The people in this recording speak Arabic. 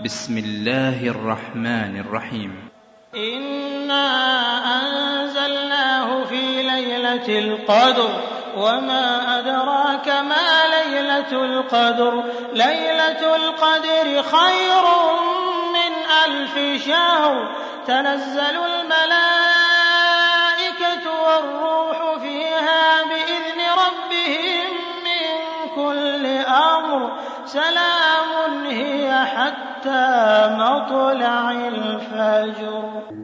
بسم الله الرحمن الرحيم. إنا أنزلناه في ليلة القدر وما أدراك ما ليلة القدر ليلة القدر خير من 1000 شهر تنزل الملائكة والروح فيها بإذن ربهم من كل أمر سلام هي حتى مطلع الفجر.